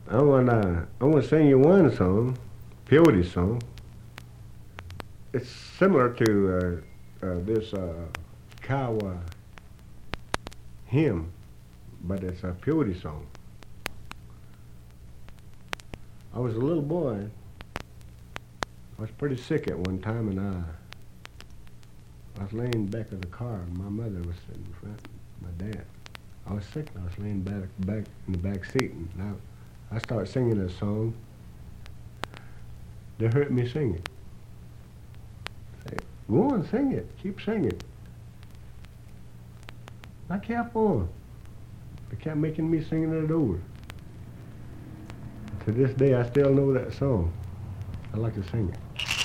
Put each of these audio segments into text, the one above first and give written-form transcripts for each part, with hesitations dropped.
I wanna sing you one song, Peyote song. It's similar to this Kiowa hymn, but it's a Peyote song. I was a little boy. I was pretty sick at one time, and I was laying back of the car, and my mother was sitting in front. My dad. I was sick, and I was laying back in the back seat, and I started singing a song. They heard me singing. Say, go on, sing it. Keep singing. I kept on. They kept making me singing it over. To this day, I still know that song. I like to sing it.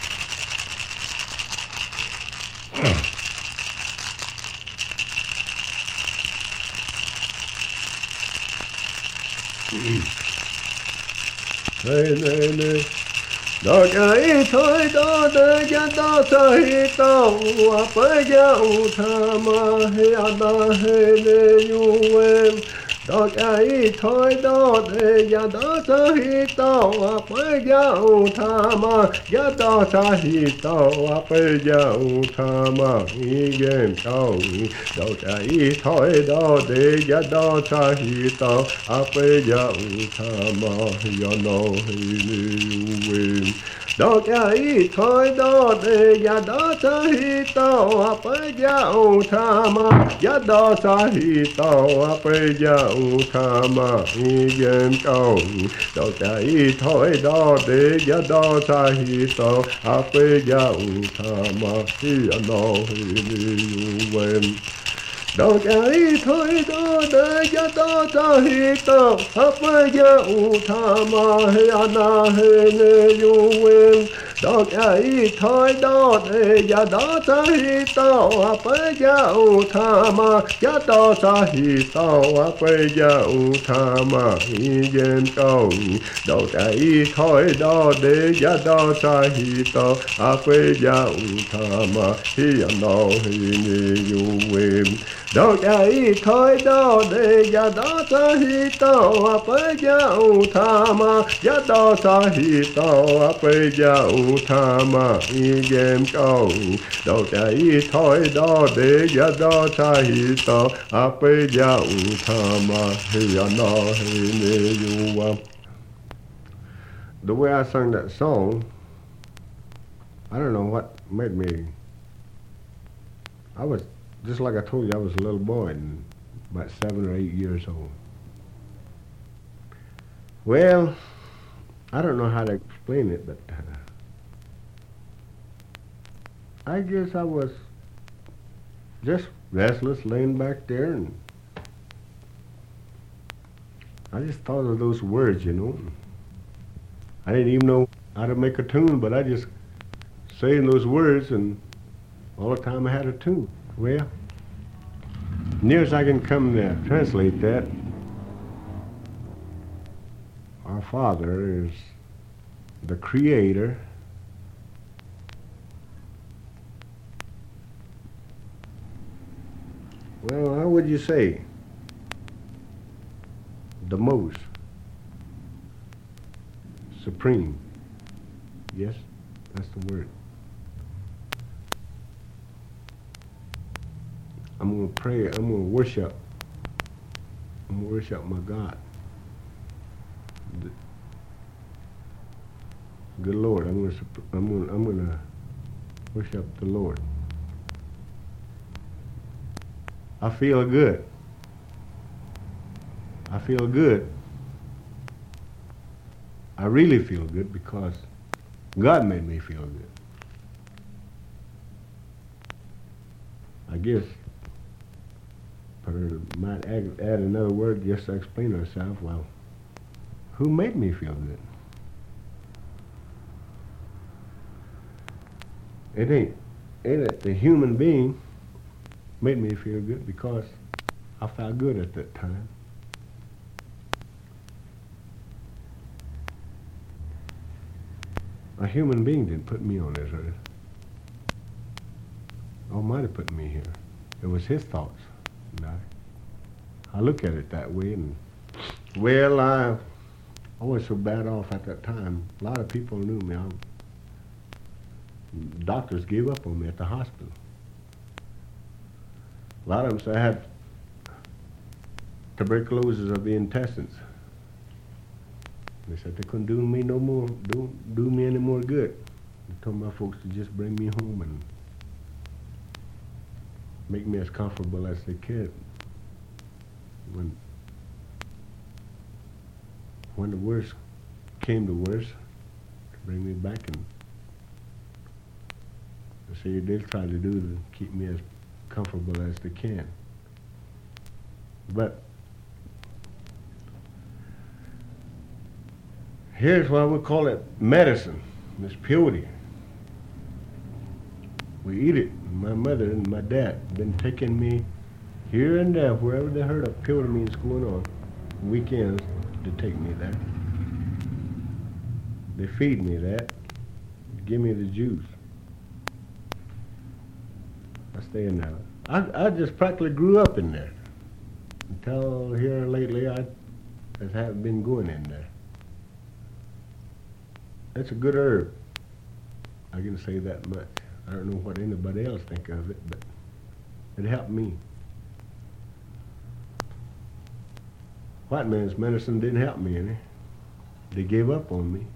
Hey, hey, hey. Đó cái thôi đó để cho đó thấy tao và phải giao tha mà hay ada hay để yêu em đó cái thôi đó để cho đó thấy tao và phải giao tha mà cho đó thấy tao và phải giao tha mà game tao đó cái thôi đó để cho đó thấy tao và phải giao tha mà cho nó yêu em đó cái thôi đó để ya đó thấy tao phải giao tha mà ya đó thấy tao phải giao tha mà game tao đó cái thôi đó để ya đó thấy tao phải giao tha mà nó quên đó cái thôi đó để cho đó thấy tao phải giao tha mà ana ne quên đó cái thôi đó để cho đó thấy tao phải giao tha mà cho đó thấy tao phải giao tha mà game tao đó cái thôi đó để cho đó thấy tao phải giao tha mà nó quên đó cái thôi đó để cho đó thấy tao phải giao tha mà cho đó thấy tao phải giao tha mà game tao đó cái thôi đó để cho đó thấy tao phải giao tha mà nó yêu. The way I sung that song, I don't know what made me. I was just like I told you, I was a little boy, and about 7 or 8 years old. Well, I don't know how to explain it, but I guess I was just restless, laying back there, and I just thought of those words, you know. I didn't even know how to make a tune, but I just saying those words, and all the time I had a tune. Well, near as I can come to translate that, our Father is the Creator. Well, how would you say? The most supreme. Yes, that's the word. I'm going to pray, I'm going to worship. I'm going to worship my God. Good Lord, I'm going to worship the Lord. I feel good. I feel good. I really feel good because God made me feel good. I guess might add another word just to explain ourselves. Well, who made me feel good? It ain't it the human being made me feel good because I felt good at that time. A human being didn't put me on this earth. Almighty put me here. It was His thoughts. And I look at it that way, and well, I was so bad off at that time. A lot of people knew me. Doctors gave up on me at the hospital. A lot of them said I had tuberculosis of the intestines. They said they couldn't do me no more, do me any more good. They told my folks to just bring me home and make me as comfortable as they could. When the worst came to worst, to bring me back, and so they try to do to keep me as comfortable as they can. But here's what we call it medicine, it's purity. We eat it. My mother and my dad been taking me here and there, wherever they heard of purity meetings going on, weekends, to take me there. They feed me that, give me the juice. I stay in there. I just practically grew up in there. Until here lately, I just haven't been going in there. It's a good herb. I can say that much. I don't know what anybody else think of it, but it helped me. White man's medicine didn't help me any. They gave up on me.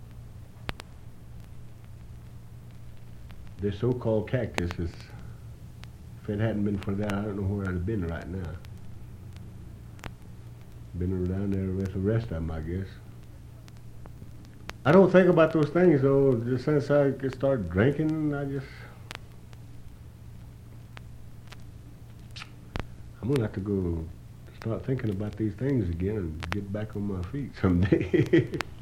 This so-called cactus is, if it hadn't been for that, I don't know where I'd have been right now. Been down there with the rest of them, I guess. I don't think about those things, though. Just since I could start drinking, I'm gonna have to go start thinking about these things again and get back on my feet someday.